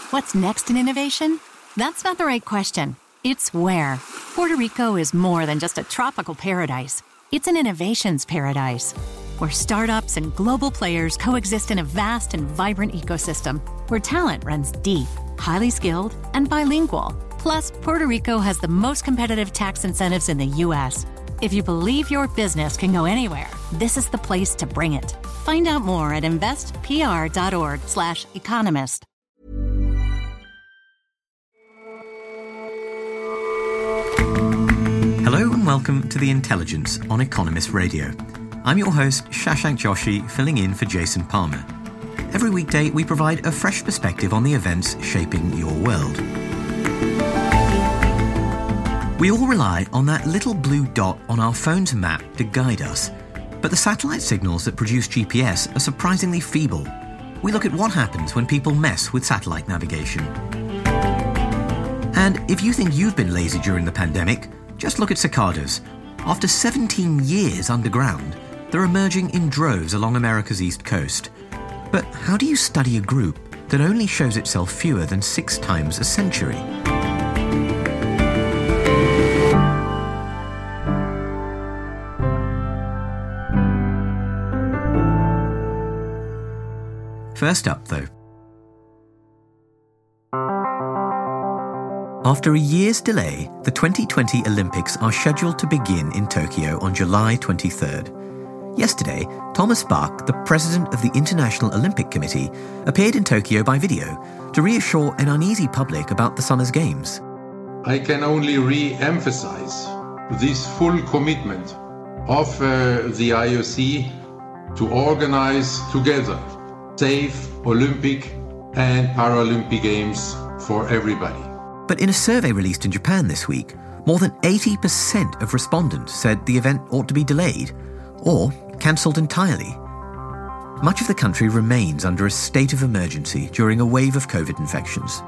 What's next in innovation? That's not the right question. It's where. Puerto Rico is more than just a tropical paradise. It's an innovations paradise, where startups and global players coexist in a vast and vibrant ecosystem, where talent runs deep, highly skilled, and bilingual. Plus, Puerto Rico has the most competitive tax incentives in the U.S. If you believe your business can go anywhere, this is the place to bring it. Find out more at investpr.org/economist. Hello and welcome to The Intelligence on Economist Radio. I'm your host, Shashank Joshi, filling in for Jason Palmer. Every weekday, we provide a fresh perspective on the events shaping your world. We all rely on that little blue dot on our phone's map to guide us. But the satellite signals that produce GPS are surprisingly feeble. We look at what happens when people mess with satellite navigation. And if you think you've been lazy during the pandemic, just look at cicadas. After 17 years underground, they're emerging in droves along America's east coast. But how do you study a group that only shows itself fewer than 6 times a century? First up, though. After a year's delay, the 2020 Olympics are scheduled to begin in Tokyo on July 23rd. Yesterday, Thomas Bach, the president of the International Olympic Committee, appeared in Tokyo by video to reassure an uneasy public about the summer's games. I can only re-emphasize this full commitment of the IOC to organize together safe Olympic and Paralympic Games for everybody. But in a survey released in Japan this week, more than 80% of respondents said the event ought to be delayed or cancelled entirely. Much of the country remains under a state of emergency during a wave of COVID infections.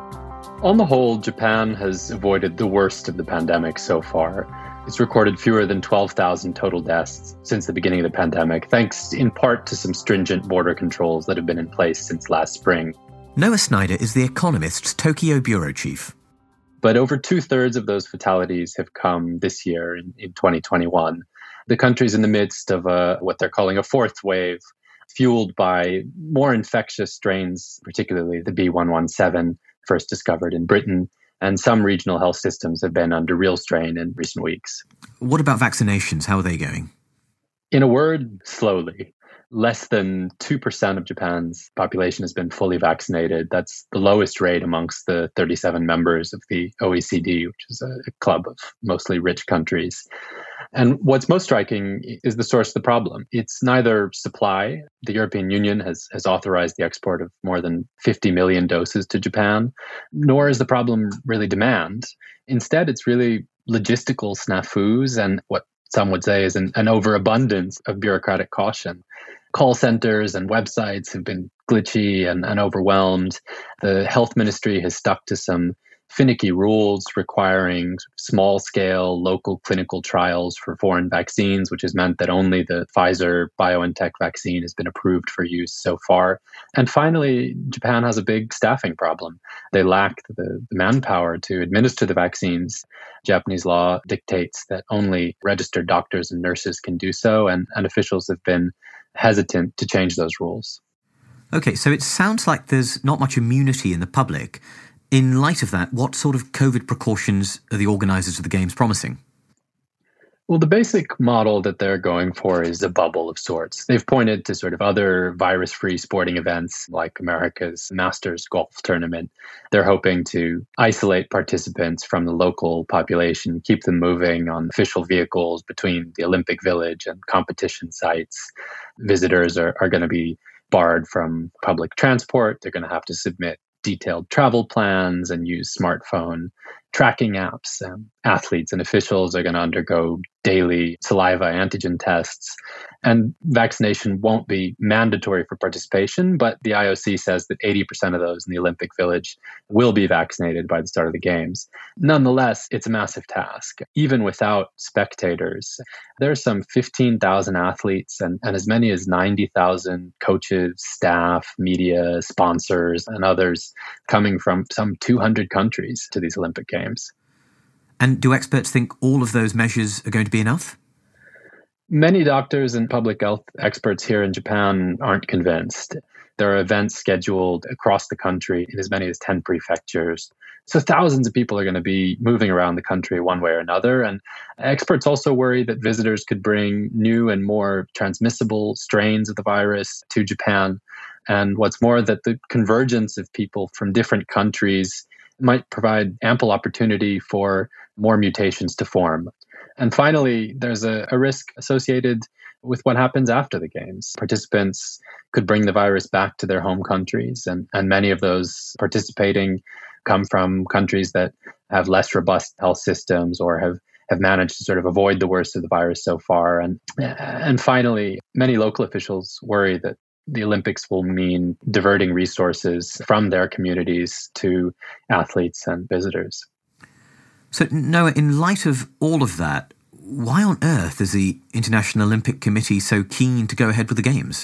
On the whole, Japan has avoided the worst of the pandemic so far. It's recorded fewer than 12,000 total deaths since the beginning of the pandemic, thanks in part to some stringent border controls that have been in place since last spring. Noah Snyder is The Economist's Tokyo bureau chief. But over 2/3 of those fatalities have come this year in 2021. The country's in the midst of what they're calling a fourth wave, fueled by more infectious strains, particularly the B.1.1.7, first discovered in Britain. And some regional health systems have been under real strain in recent weeks. What about vaccinations? How are they going? In a word, slowly. Less than 2% of Japan's population has been fully vaccinated. That's the lowest rate amongst the 37 members of the OECD, which is a club of mostly rich countries. And what's most striking is the source of the problem. It's neither supply. The European Union has authorized the export of more than 50 million doses to Japan, nor is the problem really demand. Instead, it's really logistical snafus and what some would say is an overabundance of bureaucratic caution. Call centers and websites have been glitchy and overwhelmed. The health ministry has stuck to some finicky rules requiring small-scale local clinical trials for foreign vaccines, which has meant that only the Pfizer-BioNTech vaccine has been approved for use so far. And finally, Japan has a big staffing problem. They lack the manpower to administer the vaccines. Japanese law dictates that only registered doctors and nurses can do so, and officials have been hesitant to change those rules. Okay, so it sounds like there's not much immunity in the public. In light of that, what sort of COVID precautions are the organisers of the Games promising? Well, the basic model that they're going for is a bubble of sorts. They've pointed to sort of other virus-free sporting events like America's Masters golf tournament. They're hoping to isolate participants from the local population, keep them moving on official vehicles between the Olympic Village and competition sites. Visitors are going to be barred from public transport. They're going to have to submit detailed travel plans and use smartphone tracking apps. Athletes and officials are going to undergo daily saliva antigen tests. And vaccination won't be mandatory for participation, but the IOC says that 80% of those in the Olympic Village will be vaccinated by the start of the Games. Nonetheless, it's a massive task. Even without spectators, there are some 15,000 athletes and as many as 90,000 coaches, staff, media, sponsors, and others coming from some 200 countries to these Olympic Games. And do experts think all of those measures are going to be enough? Many doctors and public health experts here in Japan aren't convinced. There are events scheduled across the country in as many as 10 prefectures. So thousands of people are going to be moving around the country one way or another. And experts also worry that visitors could bring new and more transmissible strains of the virus to Japan. And what's more, that the convergence of people from different countries might provide ample opportunity for more mutations to form. And finally, there's a risk associated with what happens after the Games. Participants could bring the virus back to their home countries, and many of those participating come from countries that have less robust health systems or have managed to sort of avoid the worst of the virus so far. And finally, many local officials worry that the Olympics will mean diverting resources from their communities to athletes and visitors. So, Noah, in light of all of that, why on earth is the International Olympic Committee so keen to go ahead with the Games?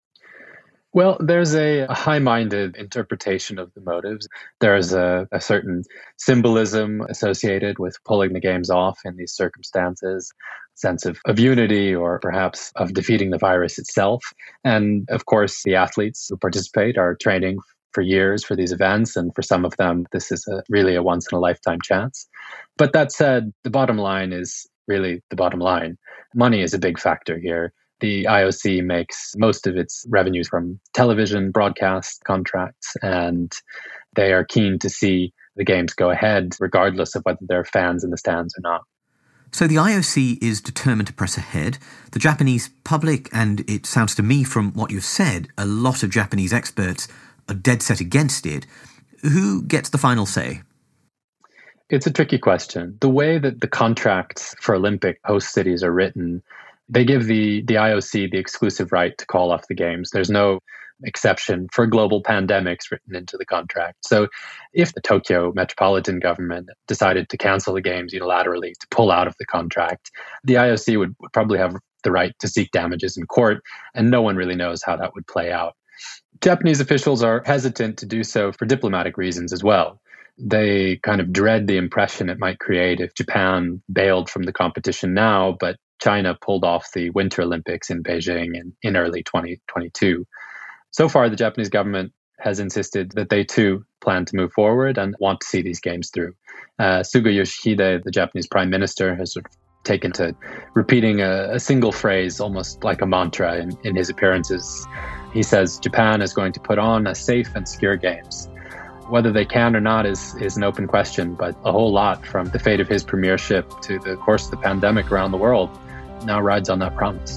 Well, there's a high-minded interpretation of the motives. There's a certain symbolism associated with pulling the Games off in these circumstances, sense of unity or perhaps of defeating the virus itself. And of course, the athletes who participate are training for years for these events, and for some of them, this is really a once-in-a-lifetime chance. But that said, the bottom line is really the bottom line. Money is a big factor here. The IOC makes most of its revenues from television broadcast contracts, and they are keen to see the Games go ahead, regardless of whether there are fans in the stands or not. So the IOC is determined to press ahead. The Japanese public, and it sounds to me from what you've said, a lot of Japanese experts are dead set against it. Who gets the final say? It's a tricky question. The way that the contracts for Olympic host cities are written, they give the IOC the exclusive right to call off the Games. There's no exception for global pandemics written into the contract. So if the Tokyo metropolitan government decided to cancel the Games unilaterally, to pull out of the contract, the IOC would probably have the right to seek damages in court, and no one really knows how that would play out. Japanese officials are hesitant to do so for diplomatic reasons as well. They kind of dread the impression it might create if Japan bailed from the competition now, but China pulled off the Winter Olympics in Beijing in early 2022. So far, the Japanese government has insisted that they too plan to move forward and want to see these Games through. Suga Yoshihide, the Japanese prime minister, has sort of taken to repeating a single phrase, almost like a mantra in his appearances. He says Japan is going to put on a safe and secure Games. Whether they can or not is an open question, but a whole lot from the fate of his premiership to the course of the pandemic around the world now rides on that promise.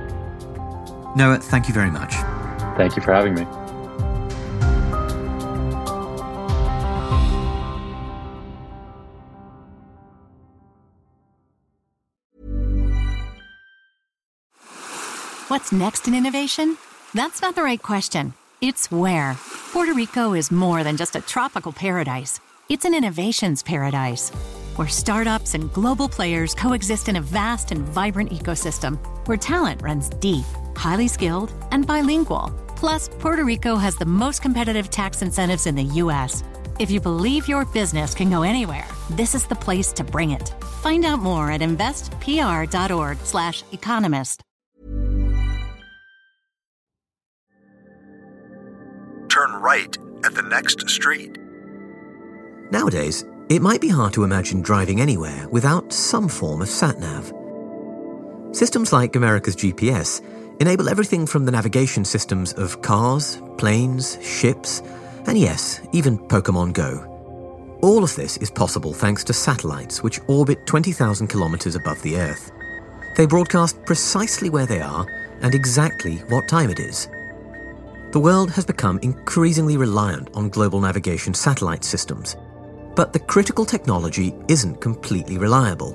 Noah, thank you very much. Thank you for having me. What's next in innovation? That's not the right question. It's where. Puerto Rico is more than just a tropical paradise. It's an innovations paradise, where startups and global players coexist in a vast and vibrant ecosystem, where talent runs deep, highly skilled, and bilingual. Plus, Puerto Rico has the most competitive tax incentives in the U.S. If you believe your business can go anywhere, this is the place to bring it. Find out more at investpr.org/economist. Turn right at the next street. Nowadays, it might be hard to imagine driving anywhere without some form of sat-nav. Systems like America's GPS enable everything from the navigation systems of cars, planes, ships, and yes, even Pokemon Go. All of this is possible thanks to satellites which orbit 20,000 kilometers above the Earth. They broadcast precisely where they are and exactly what time it is. The world has become increasingly reliant on global navigation satellite systems. But the critical technology isn't completely reliable.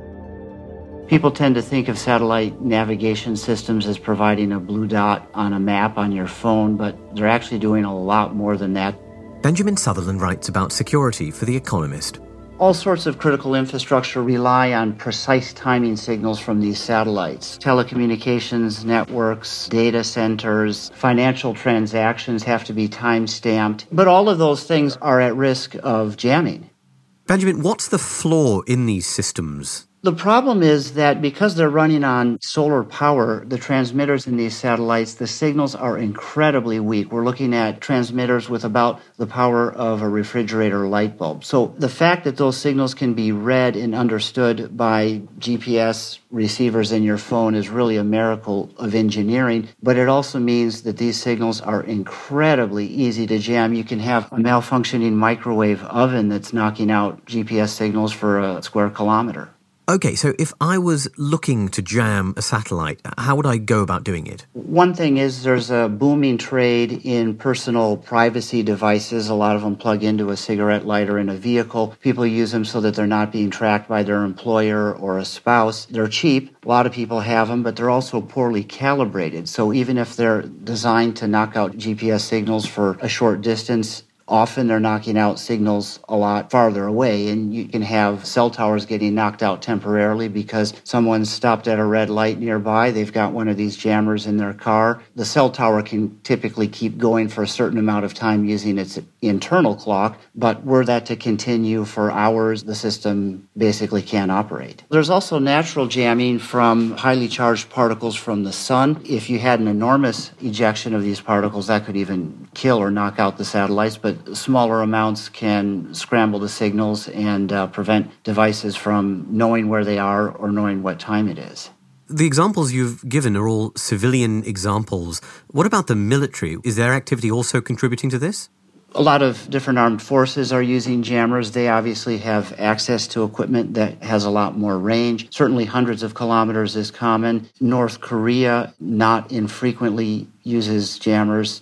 People tend to think of satellite navigation systems as providing a blue dot on a map on your phone, but they're actually doing a lot more than that. Benjamin Sutherland writes about security for The Economist. All sorts of critical infrastructure rely on precise timing signals from these satellites. Telecommunications networks, data centers, financial transactions have to be time-stamped. But all of those things are at risk of jamming. Benjamin, what's the flaw in these systems? The problem is that because they're running on solar power, the transmitters in these satellites, the signals are incredibly weak. We're looking at transmitters with about the power of a refrigerator light bulb. So the fact that those signals can be read and understood by GPS receivers in your phone is really a miracle of engineering, but it also means that these signals are incredibly easy to jam. You can have a malfunctioning microwave oven that's knocking out GPS signals for a square kilometer. Okay, so if I was looking to jam a satellite, how would I go about doing it? One thing is there's a booming trade in personal privacy devices. A lot of them plug into a cigarette lighter in a vehicle. People use them so that they're not being tracked by their employer or a spouse. They're cheap. A lot of people have them, but they're also poorly calibrated. So even if they're designed to knock out GPS signals for a short distance, often they're knocking out signals a lot farther away, and you can have cell towers getting knocked out temporarily because someone stopped at a red light nearby. They've got one of these jammers in their car. The cell tower can typically keep going for a certain amount of time using its internal clock, but were that to continue for hours, the system basically can't operate. There's also natural jamming from highly charged particles from the sun. If you had an enormous ejection of these particles, that could even kill or knock out the satellites, but smaller amounts can scramble the signals and prevent devices from knowing where they are or knowing what time it is. The examples you've given are all civilian examples. What about the military? Is their activity also contributing to this? A lot of different armed forces are using jammers. They obviously have access to equipment that has a lot more range. Certainly hundreds of kilometers is common. North Korea not infrequently uses jammers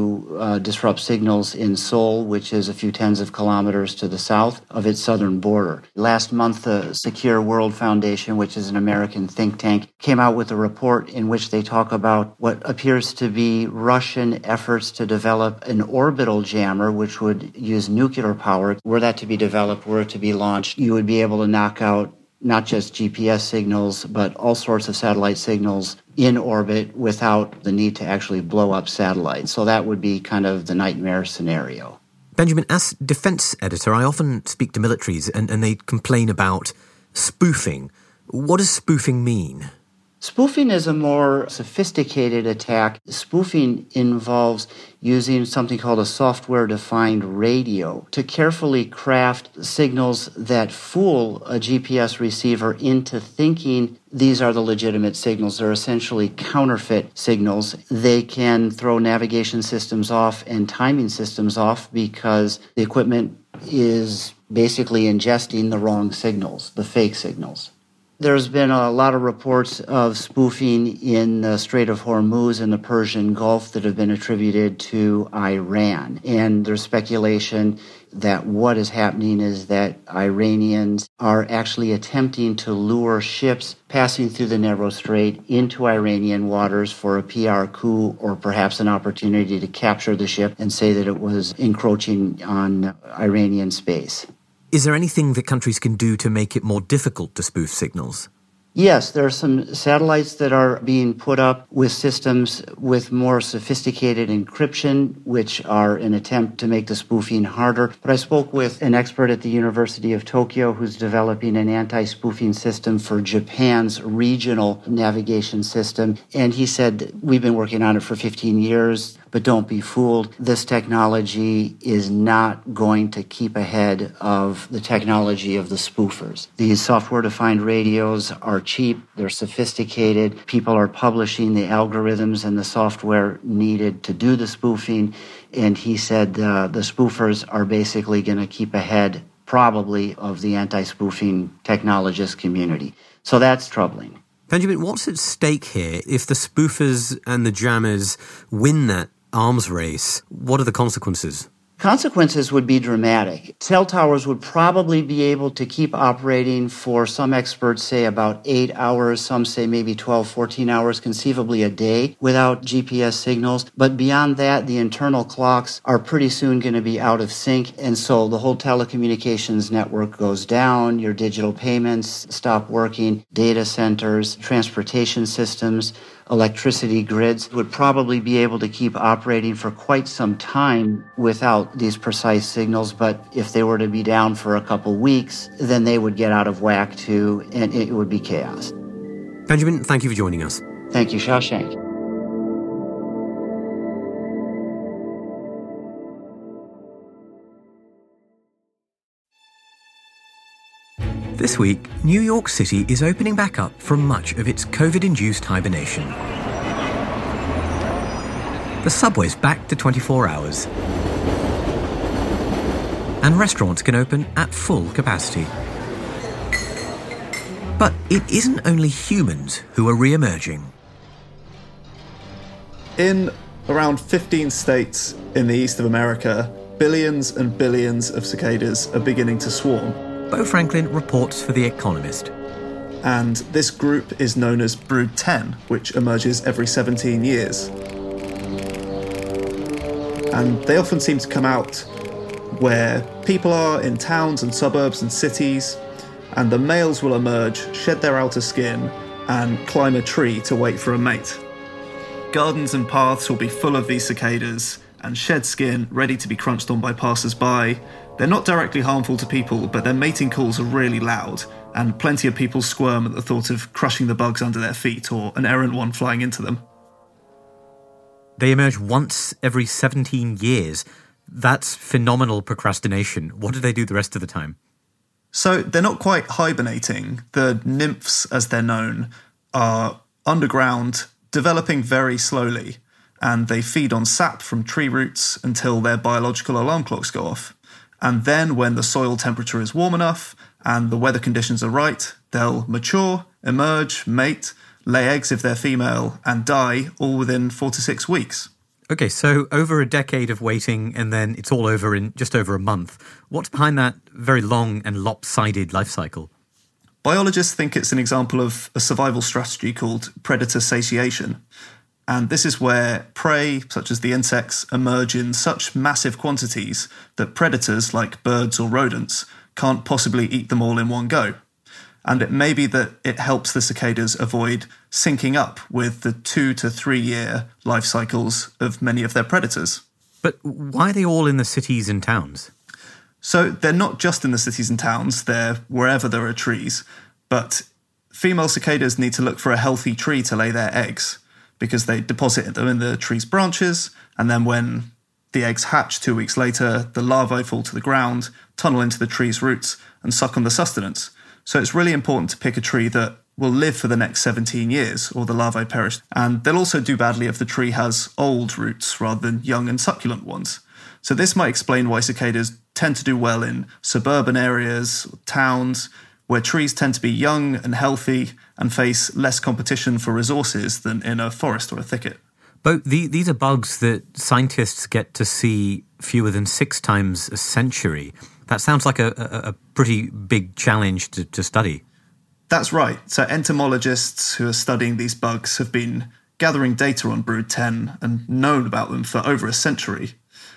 to disrupt signals in Seoul, which is a few tens of kilometers to the south of its southern border. Last month, the Secure World Foundation, which is an American think tank, came out with a report in which they talk about what appears to be Russian efforts to develop an orbital jammer, which would use nuclear power. Were that to be developed, were it to be launched, you would be able to knock out not just GPS signals, but all sorts of satellite signals in orbit without the need to actually blow up satellites. So that would be kind of the nightmare scenario. Benjamin, as defense editor, I often speak to militaries and they complain about spoofing. What does spoofing mean? Spoofing is a more sophisticated attack. Spoofing involves using something called a software-defined radio to carefully craft signals that fool a GPS receiver into thinking these are the legitimate signals. They're essentially counterfeit signals. They can throw navigation systems off and timing systems off because the equipment is basically ingesting the wrong signals, the fake signals. There's been a lot of reports of spoofing in the Strait of Hormuz and the Persian Gulf that have been attributed to Iran. And there's speculation that what is happening is that Iranians are actually attempting to lure ships passing through the narrow strait into Iranian waters for a PR coup or perhaps an opportunity to capture the ship and say that it was encroaching on Iranian space. Is there anything that countries can do to make it more difficult to spoof signals? Yes, there are some satellites that are being put up with systems with more sophisticated encryption, which are an attempt to make the spoofing harder. But I spoke with an expert at the University of Tokyo who's developing an anti-spoofing system for Japan's regional navigation system. And he said, we've been working on it for 15 years. But don't be fooled. This technology is not going to keep ahead of the technology of the spoofers. These software-defined radios are cheap. They're sophisticated. People are publishing the algorithms and the software needed to do the spoofing. And he said the spoofers are basically going to keep ahead, probably, of the anti-spoofing technologist community. So that's troubling. Benjamin, what's at stake here? If the spoofers and the jammers win that arms race, what are the consequences? Consequences would be dramatic. Cell towers would probably be able to keep operating for, some experts say, about 8 hours, some say maybe 12, 14 hours, conceivably a day without GPS signals. But beyond that, the internal clocks are pretty soon going to be out of sync, and so the whole telecommunications network goes down, your digital payments stop working, data centers, transportation systems, electricity grids would probably be able to keep operating for quite some time without these precise signals. But if they were to be down for a couple weeks, then they would get out of whack too, and it would be chaos. Benjamin, thank you for joining us. Thank you, Shashank. This week, New York City is opening back up from much of its COVID-induced hibernation. The subway's back to 24 hours. And restaurants can open at full capacity. But it isn't only humans who are re-emerging. In around 15 states in the east of America, billions and billions of cicadas are beginning to swarm. Bo Franklin reports for The Economist. And this group is known as Brood 10, which emerges every 17 years. And they often seem to come out where people are, in towns and suburbs and cities, and the males will emerge, shed their outer skin, and climb a tree to wait for a mate. Gardens and paths will be full of these cicadas, and shed skin ready to be crunched on by passers-by. They're not directly harmful to people, but their mating calls are really loud, and plenty of people squirm at the thought of crushing the bugs under their feet or an errant one flying into them. They emerge once every 17 years. That's phenomenal procrastination. What do they do the rest of the time? So they're not quite hibernating. The nymphs, as they're known, are underground, developing very slowly, and they feed on sap from tree roots until their biological alarm clocks go off. And then when the soil temperature is warm enough and the weather conditions are right, they'll mature, emerge, mate, lay eggs if they're female, and die all within 4 to 6 weeks. Okay, so over a decade of waiting and then it's all over in just over a month. What's behind that very long and lopsided life cycle? Biologists think it's an example of a survival strategy called predator satiation. And this is where prey, such as the insects, emerge in such massive quantities that predators, like birds or rodents, can't possibly eat them all in one go. And it may be that it helps the cicadas avoid syncing up with the 2 to 3 year life cycles of many of their predators. But why are they all in the cities and towns? So they're not just in the cities and towns, they're wherever there are trees. But female cicadas need to look for a healthy tree to lay their eggs, because they deposit them in the tree's branches, and then when the eggs hatch 2 weeks later, the larvae fall to the ground, tunnel into the tree's roots, and suck on the sustenance. So it's really important to pick a tree that will live for the next 17 years, or the larvae perish. And they'll also do badly if the tree has old roots rather than young and succulent ones. So this might explain why cicadas tend to do well in suburban areas, towns, where trees tend to be young and healthy and face less competition for resources than in a forest or a thicket. But these are bugs that scientists get to see fewer than 6 times a century. That sounds like a pretty big challenge to study. That's right. So entomologists who are studying these bugs have been gathering data on Brood 10 and known about them for over a century.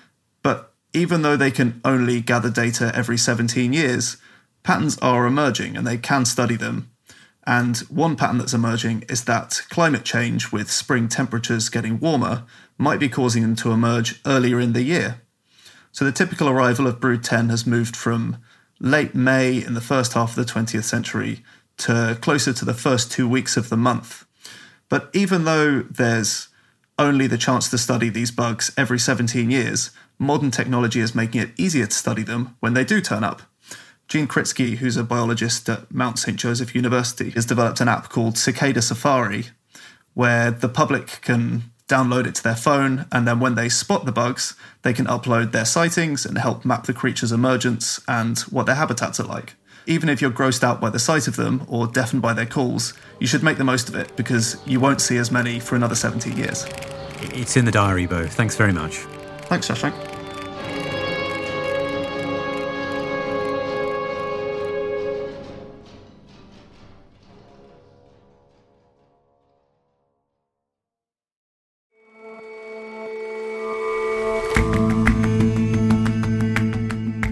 But even though they can only gather data every 17 years, patterns are emerging and they can study them. And one pattern that's emerging is that climate change with spring temperatures getting warmer might be causing them to emerge earlier in the year. So the typical arrival of Brood 10 has moved from late May in the first half of the 20th century to closer to the first 2 weeks of the month. But even though there's only the chance to study these bugs every 17 years, modern technology is making it easier to study them when they do turn up. Gene Kritsky, who's a biologist at Mount St. Joseph University, has developed an app called Cicada Safari, where the public can download it to their phone, and then when they spot the bugs, they can upload their sightings and help map the creature's emergence and what their habitats are like. Even if you're grossed out by the sight of them or deafened by their calls, you should make the most of it because you won't see as many for another 17 years. It's in the diary, Bo. Thanks very much. Thanks, Shashank.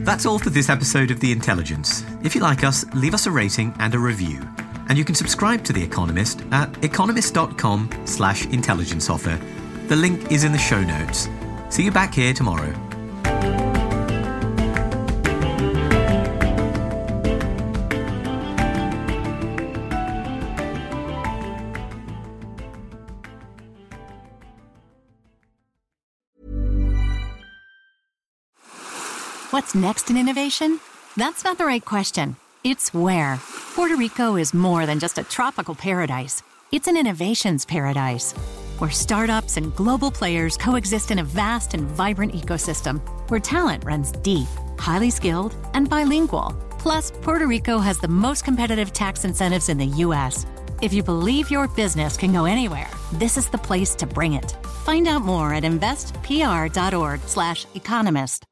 That's all for this episode of The Intelligence. If you like us, leave us a rating and a review. And you can subscribe to The Economist at economist.com/intelligence offer. The link is in the show notes. See you back here tomorrow. What's next in innovation? That's not the right question. It's where. Puerto Rico is more than just a tropical paradise. It's an innovations paradise, where startups and global players coexist in a vast and vibrant ecosystem, where talent runs deep, highly skilled, and bilingual. Plus, Puerto Rico has the most competitive tax incentives in the U.S. If you believe your business can go anywhere, this is the place to bring it. Find out more at investpr.org/economist.